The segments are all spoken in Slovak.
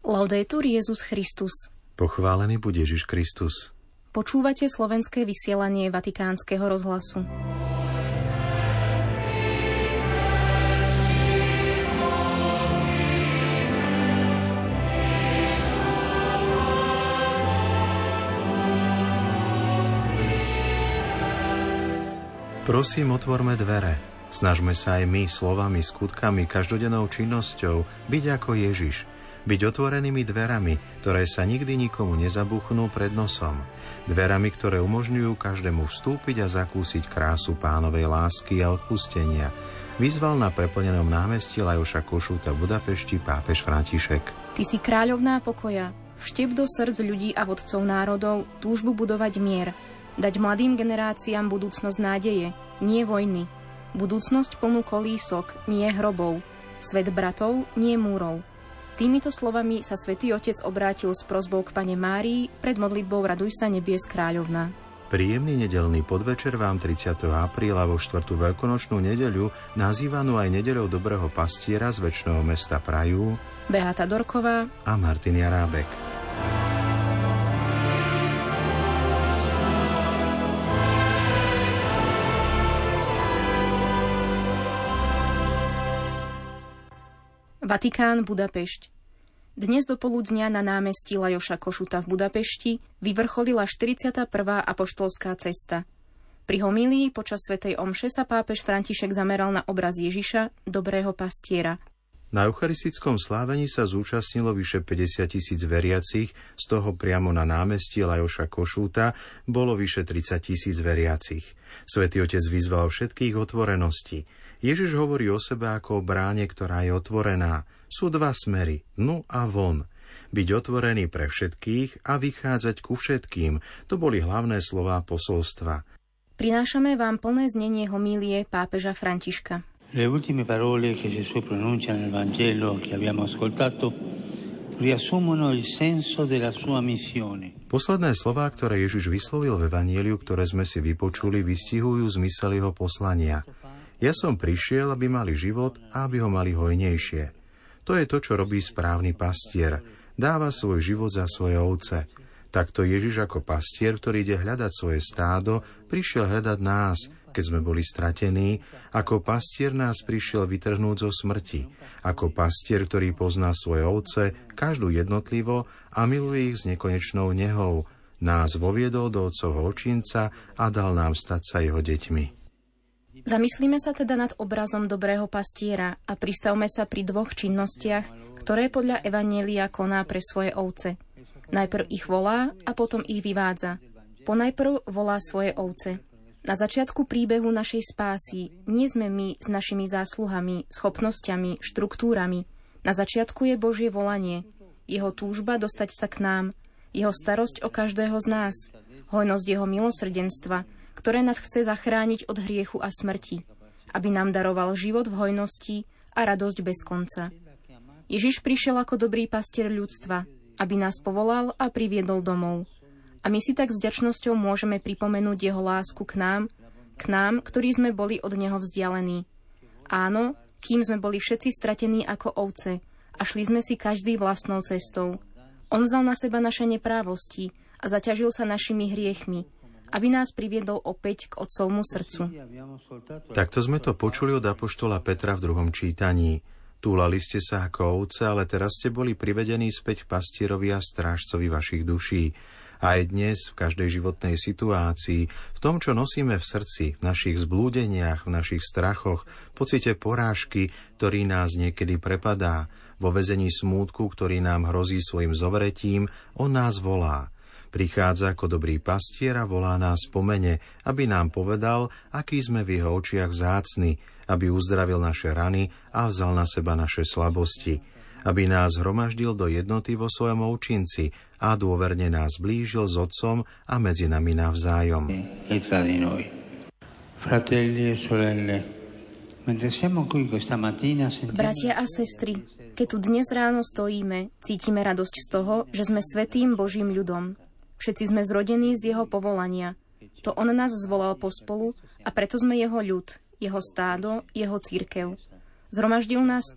Laudetur Jesus Christus. Pochválený buď Ježiš Kristus. Počúvate slovenské vysielanie Vatikánskeho rozhlasu. Prosím, otvorme dvere. Snažme sa aj my slovami, skutkami, každodennou činnosťou byť ako Ježiš. Byť otvorenými dverami, ktoré sa nikdy nikomu nezabuchnú pred nosom. Dverami, ktoré umožňujú každému vstúpiť a zakúsiť krásu Pánovej lásky a odpustenia. Vyzval na preplnenom námestí Lajoša Košúta v Budapešti pápež František. Ty si kráľovná pokoja. Vštep do srdc ľudí a vodcov národov túžbu budovať mier. Dať mladým generáciám budúcnosť nádeje, nie vojny. Budúcnosť plnú kolísok, nie hrobov. Svet bratov, nie múrov. Týmito slovami sa Svätý Otec obrátil s prosbou k Panne Márii pred modlitbou Raduj sa nebies kráľovná. Príjemný nedeľný podvečer vám 30. apríla vo 4. veľkonočnú nedeľu, nazývanú aj nedeľou dobrého pastiera z večného mesta prajú Beata Dorková a Martin Jarábek. Vatikán, Budapešť. Dnes dopoludnia na námestí Lajoša Košuta v Budapešti vyvrcholila 41. apoštolská cesta. Pri homílii počas svätej omše sa pápež František zameral na obraz Ježiša, dobrého pastiera. Na eucharistickom slávení sa zúčastnilo vyše 50 000 veriacich, z toho priamo na námestí Lajoša Košúta bolo vyše 30 000 veriacich. Svätý Otec vyzval všetkých otvorenosti. Ježiš hovorí o sebe ako o bráne, ktorá je otvorená. Sú dva smery, dnu a von. Byť otvorený pre všetkých a vychádzať ku všetkým, to boli hlavné slová posolstva. Prinášame vám plné znenie homílie pápeža Františka. Le ultime parole che Gesù pronuncia nel Vangelo che abbiamo ascoltato riassumono il senso della sua missione. Posledné slová, ktoré Ježiš vyslovil v Evanjeliu, ktoré sme si vypočuli, vystihujú zmysel jeho poslania. Ja som prišiel, aby mali život a aby ho mali hojnejšie. To je to, čo robí správny pastier. Dáva svoj život za svoje ovce. Takto Ježiš ako pastier, ktorý ide hľadať svoje stádo, prišiel hľadať nás, keď sme boli stratení. Ako pastier nás prišiel vytrhnúť zo smrti. Ako pastier, ktorý pozná svoje ovce, každú jednotlivo a miluje ich s nekonečnou nehou. Nás voviedol do otcovho očinca a dal nám stať sa jeho deťmi. Zamyslíme sa teda nad obrazom dobrého pastiera a pristavme sa pri dvoch činnostiach, ktoré podľa Evanjelia koná pre svoje ovce. Najprv ich volá a potom ich vyvádza. Ponajprv volá svoje ovce. Na začiatku príbehu našej spásy nie sme my s našimi zásluhami, schopnosťami, štruktúrami. Na začiatku je Božie volanie, jeho túžba dostať sa k nám, jeho starosť o každého z nás, hojnosť jeho milosrdenstva, ktoré nás chce zachrániť od hriechu a smrti, aby nám daroval život v hojnosti a radosť bez konca. Ježiš prišiel ako dobrý pastier ľudstva, aby nás povolal a priviedol domov. A my si tak s vďačnosťou môžeme pripomenúť jeho lásku k nám, ktorí sme boli od neho vzdialení. Áno, kým sme boli všetci stratení ako ovce a šli sme si každý vlastnou cestou. On vzal na seba naše neprávosti a zaťažil sa našimi hriechmi, aby nás priviedol opäť k otcovmu srdcu. Takto sme to počuli od apoštola Petra v 2. čítaní. Túlali ste sa ako ovce, ale teraz ste boli privedení späť k pastierovi a strážcovi vašich duší. Aj dnes, v každej životnej situácii, v tom, čo nosíme v srdci, v našich zblúdeniach, v našich strachoch, pocite porážky, ktorý nás niekedy prepadá, vo väzení smútku, ktorý nám hrozí svojim zovretím, on nás volá. Prichádza ako dobrý pastier a volá nás po mene, aby nám povedal, aký sme v jeho očiach vzácni, aby uzdravil naše rany a vzal na seba naše slabosti, aby nás hromaždil do jednoty vo svojom účinci a dôverne nás blížil s Otcom a medzi nami navzájom. Bratia a sestry, keď tu dnes ráno stojíme, cítime radosť z toho, že sme svätým Božím ľudom. Všetci sme zrodení z jeho povolania. To on nás zvolal pospolu a preto sme jeho ľud, jeho stádo, jeho cirkev. Zhromaždil nás tu,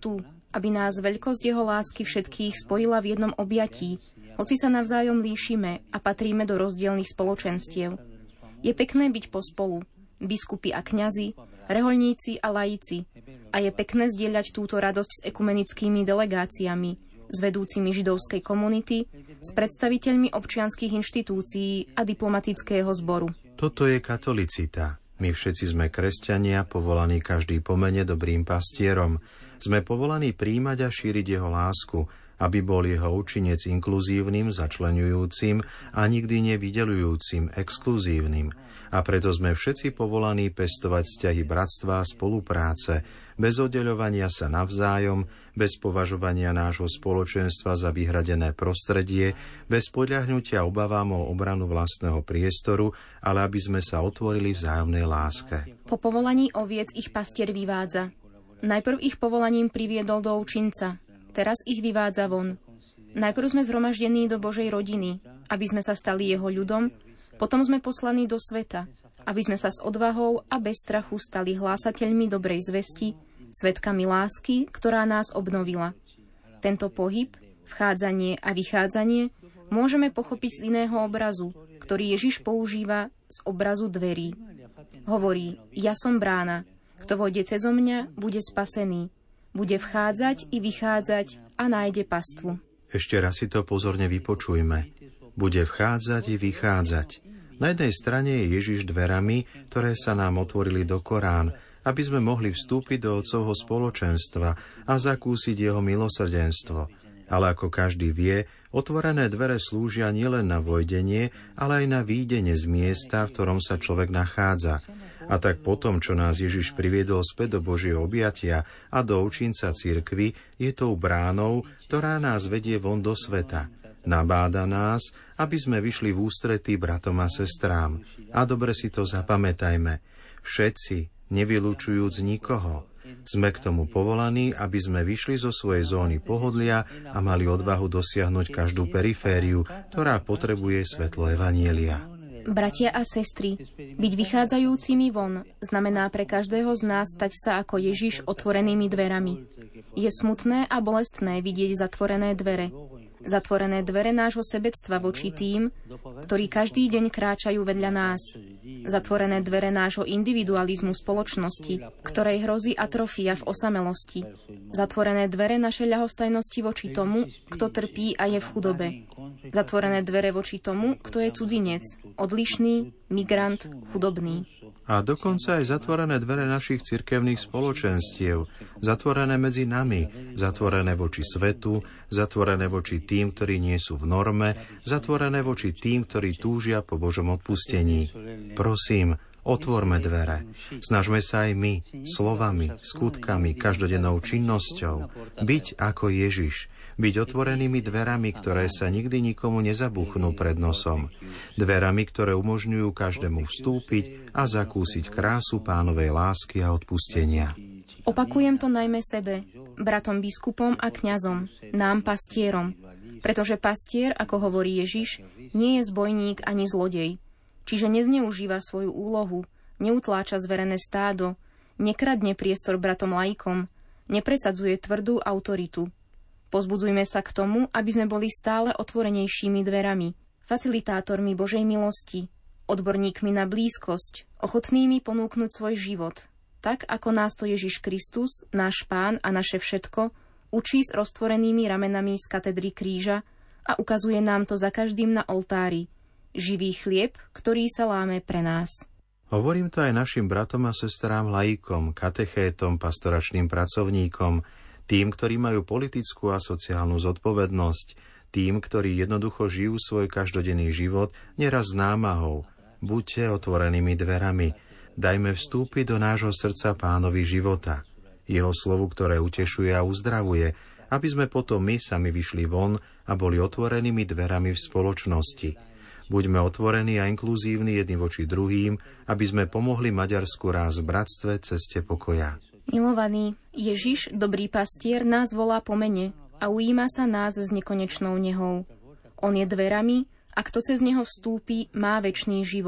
aby nás veľkosť jeho lásky všetkých spojila v jednom objatí, hoci sa navzájom líšime a patríme do rozdielnych spoločenstiev. Je pekné byť pospolu, biskupy a kňazi, rehoľníci a laici. A je pekné zdieľať túto radosť s ekumenickými delegáciami, s vedúcimi židovskej komunity, s predstaviteľmi občianskych inštitúcií a diplomatického zboru. Toto je katolicita. My všetci sme kresťania, povolaní každý po mene dobrým pastierom. Sme povolaní príjmať a šíriť jeho lásku, aby bol jeho účinec inkluzívnym, začleňujúcim a nikdy nevydeľujúcim, exkluzívnym. A preto sme všetci povolaní pestovať vzťahy bratstva a spolupráce, bez oddeľovania sa navzájom, bez považovania nášho spoločenstva za vyhradené prostredie, bez podľahnutia obavám o obranu vlastného priestoru, ale aby sme sa otvorili vzájomnej láske. Po povolaní oviec ich pastier vyvádza. Najprv ich povolaním priviedol do ovčinca, teraz ich vyvádza von. Najprv sme zhromaždení do Božej rodiny, aby sme sa stali jeho ľudom, potom sme poslaní do sveta, aby sme sa s odvahou a bez strachu stali hlásateľmi dobrej zvesti, svedkami lásky, ktorá nás obnovila. Tento pohyb, vchádzanie a vychádzanie môžeme pochopiť z iného obrazu, ktorý Ježiš používa z obrazu dverí. Hovorí, ja som brána, kto vojde cezo mňa, bude spasený. Bude vchádzať i vychádzať a nájde pastvu. Ešte raz si to pozorne vypočujme. Bude vchádzať i vychádzať. Na jednej strane je Ježiš dverami, ktoré sa nám otvorili do Korán, aby sme mohli vstúpiť do Otcovho spoločenstva a zakúsiť jeho milosrdenstvo. Ale ako každý vie, otvorené dvere slúžia nielen na vojdenie, ale aj na výjdenie z miesta, v ktorom sa človek nachádza. A tak potom, čo nás Ježiš priviedol späť do Božieho objatia a do účinca cirkvi, je tou bránou, ktorá nás vedie von do sveta. Nabáda nás, aby sme vyšli v ústretí bratom a sestrám. A dobre si to zapamätajme. Všetci, nevylučujúc nikoho, sme k tomu povolaní, aby sme vyšli zo svojej zóny pohodlia a mali odvahu dosiahnuť každú perifériu, ktorá potrebuje svetlo evanjelia. Bratia a sestry, byť vychádzajúcimi von znamená pre každého z nás stať sa ako Ježiš otvorenými dverami. Je smutné a bolestné vidieť zatvorené dvere. Zatvorené dvere nášho sebectva voči tým, ktorí každý deň kráčajú vedľa nás. Zatvorené dvere nášho individualizmu spoločnosti, ktorej hrozí atrofia v osamelosti. Zatvorené dvere našej ľahostajnosti voči tomu, kto trpí a je v chudobe. Zatvorené dvere voči tomu, kto je cudzinec, odlišný, migrant, chudobný. A dokonca aj zatvorené dvere našich cirkevných spoločenstiev, zatvorené medzi nami, zatvorené voči svetu, zatvorené voči tým, ktorí nie sú v norme, zatvorené voči tým, ktorí túžia po Božom odpustení. Prosím, otvorme dvere. Snažme sa aj my, slovami, skutkami, každodennou činnosťou, byť ako Ježiš, byť otvorenými dverami, ktoré sa nikdy nikomu nezabuchnú pred nosom. Dverami, ktoré umožňujú každému vstúpiť a zakúsiť krásu Pánovej lásky a odpustenia. Opakujem to najmä sebe, bratom biskupom a kňazom, nám pastierom, pretože pastier, ako hovorí Ježiš, nie je zbojník ani zlodej, čiže nezneužíva svoju úlohu, neutláča zverené stádo, nekradne priestor bratom laikom, nepresadzuje tvrdú autoritu. Pozbudzujme sa k tomu, aby sme boli stále otvorenejšími dverami, facilitátormi Božej milosti, odborníkmi na blízkosť, ochotnými ponúknuť svoj život, tak ako nás to Ježiš Kristus, náš Pán a naše všetko, učí s roztvorenými ramenami z katedry kríža a ukazuje nám to za každým na oltári. Živý chlieb, ktorý sa láme pre nás. Hovorím to aj našim bratom a sestrám laikom, katechétom, pastoračným pracovníkom, tým, ktorí majú politickú a sociálnu zodpovednosť, tým, ktorí jednoducho žijú svoj každodenný život neraz s námahou. Buďte otvorenými dverami, dajme vstúpiť do nášho srdca Pánovi života, jeho slovu, ktoré utešuje a uzdravuje, aby sme potom my sami vyšli von a boli otvorenými dverami v spoločnosti. Buďme otvorení a inkluzívni jedni voči druhým, aby sme pomohli Maďarsku raz v bratstve ceste pokoja. Milovaný, Ježiš, dobrý pastier, nás volá po mene a ujíma sa nás s nekonečnou nehou. On je dverami a kto cez neho vstúpi, má večný život.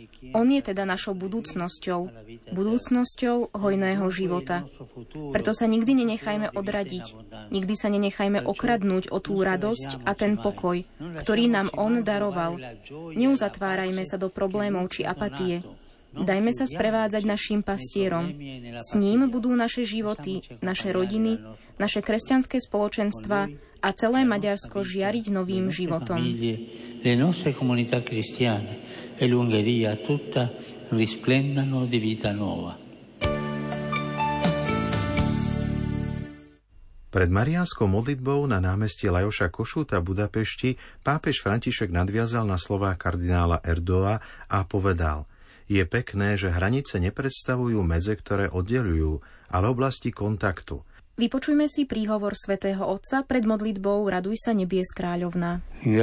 On je teda našou budúcnosťou hojného života. Preto sa nikdy nenechajme odradiť, nikdy sa nenechajme okradnúť o tú radosť a ten pokoj, ktorý nám On daroval. Neuzatvárajme sa do problémov či apatie. Dajme sa sprevádzať naším pastierom. S ním budú naše životy, naše rodiny, naše kresťanské spoločenstva a celé Maďarsko žiariť novým životom. Le nostre comunità cristiane e l'Ungheria tutta risplendano di vita nuova. Pred mariánskou modlitbou na námestí Lajoša Košúta v Budapešti pápež František nadviazal na slová kardinála Erdőa a povedal: Je pekné, že hranice nepredstavujú medze, ktoré oddeľujú, ale oblasti kontaktu. Vypočujme si príhovor svätého Otca pred modlitbou Raduj sa nebies kráľovná.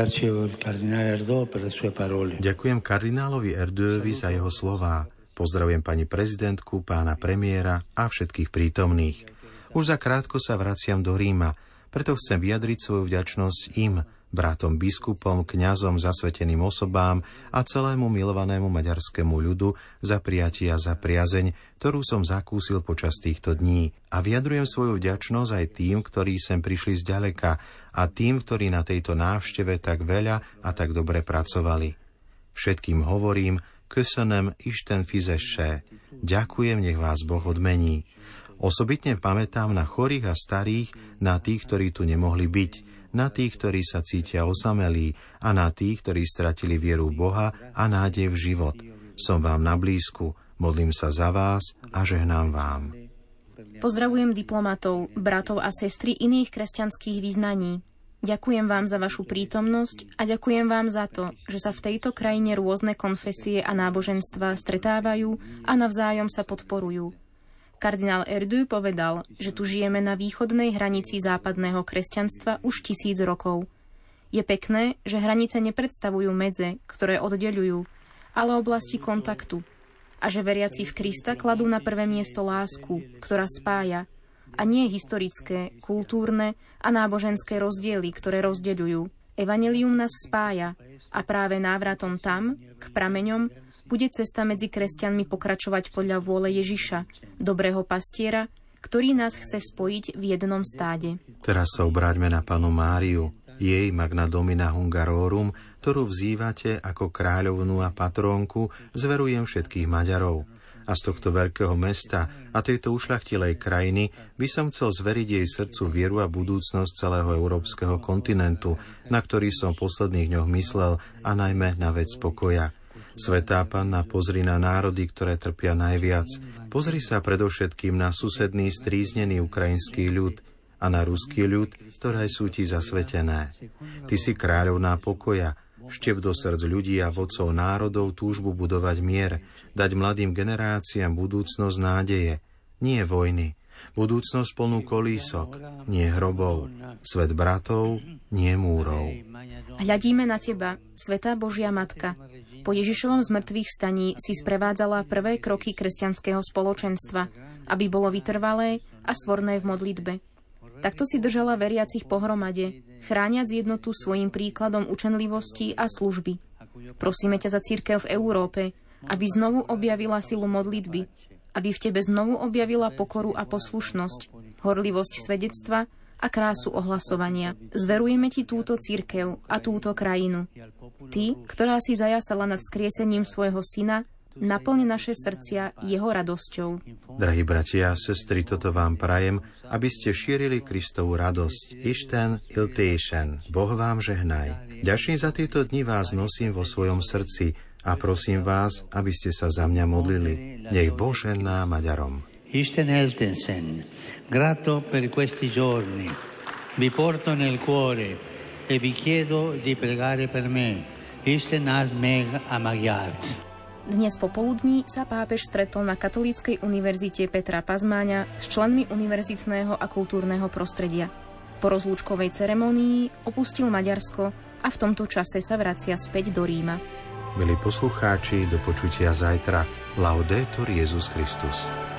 Ďakujem kardinálovi Erdőovi za jeho slová. Pozdravujem pani prezidentku, pána premiéra a všetkých prítomných. Už za krátko sa vraciam do Ríma, preto chcem vyjadriť svoju vďačnosť im, bratom biskupom, kňazom, zasveteným osobám a celému milovanému maďarskému ľudu za prijatie a za priazeň, ktorú som zakúsil počas týchto dní. A vyjadrujem svoju vďačnosť aj tým, ktorí sem prišli zďaleka a tým, ktorí na tejto návšteve tak veľa a tak dobre pracovali. Všetkým hovorím, köszönöm Isten fizesse. Ďakujem, nech vás Boh odmení. Osobitne pamätám na chorých a starých, na tých, ktorí tu nemohli byť, na tých, ktorí sa cítia osamelí a na tých, ktorí stratili vieru v Boha a nádej v život. Som vám na blízku, modlím sa za vás a žehnám vám. Pozdravujem diplomatov, bratov a sestry iných kresťanských vyznaní. Ďakujem vám za vašu prítomnosť a ďakujem vám za to, že sa v tejto krajine rôzne konfesie a náboženstvá stretávajú a navzájom sa podporujú. Kardinál Erdő povedal, že tu žijeme na východnej hranici západného kresťanstva už 1000 rokov. Je pekné, že hranice nepredstavujú medze, ktoré oddeľujú, ale oblasti kontaktu. A že veriaci v Krista kladú na prvé miesto lásku, ktorá spája, a nie historické, kultúrne a náboženské rozdiely, ktoré rozdeľujú. Evanjelium nás spája a práve návratom tam, k prameňom, bude cesta medzi kresťanmi pokračovať podľa vôle Ježiša, dobrého pastiera, ktorý nás chce spojiť v jednom stáde. Teraz sa obráťme na Pannu Máriu, jej Magna Domina Hungarorum, ktorú vzývate ako kráľovnú a patrónku, zverujem všetkých Maďarov. A z tohto veľkého mesta a tejto ušľachtilej krajiny by som chcel zveriť jej srdcu vieru a budúcnosť celého európskeho kontinentu, na ktorý som v posledných dňoch myslel, a najmä na vec pokoja. Svätá Panna, pozri na národy, ktoré trpia najviac. Pozri sa predovšetkým na susedný stríznený ukrajinský ľud a na ruský ľud, ktoré sú ti zasvetené. Ty si kráľovná pokoja, vštep do srdc ľudí a vodcov národov túžbu budovať mier, dať mladým generáciám budúcnosť nádeje, nie vojny, budúcnosť plnú kolísok, nie hrobov, svet bratov, nie múrov. Hľadíme na teba, Svätá Božia Matka. Po Ježišovom zmrtvých vstaní si sprevádzala prvé kroky kresťanského spoločenstva, aby bolo vytrvalé a svorné v modlitbe. Takto si držala veriacich pohromade, chrániac jednotu svojim príkladom učenlivosti a služby. Prosíme ťa za cirkev v Európe, aby znovu objavila silu modlitby, aby v tebe znovu objavila pokoru a poslušnosť, horlivosť svedectva a krásu ohlasovania. Zverujeme ti túto cirkev a túto krajinu. Ty, ktorá si zajasala nad skriesením svojho syna, naplň naše srdcia jeho radosťou. Drahí bratia a sestry, toto vám prajem, aby ste šírili Kristovu radosť. Isten iltéšen. Boh vám žehnaj. Ďačný za tieto dni vás nosím vo svojom srdci a prosím vás, aby ste sa za mňa modlili. Nech Boh žehná Maďarom. Isten eltensen. Grato per questi giorni. Vi porto nel cuore e vi chiedo di pregare per me. Isten ad meg a Magyart. Dnes popoludní sa pápež stretol na Katolíckej univerzite Petra Pazmáňa s členmi univerzitného a kultúrneho prostredia. Po rozlúčkovej ceremonii opustil Maďarsko a v tomto čase sa vracia späť do Ríma. Milí poslucháči, do počutia zajtra. Laudetur Jesus Christus.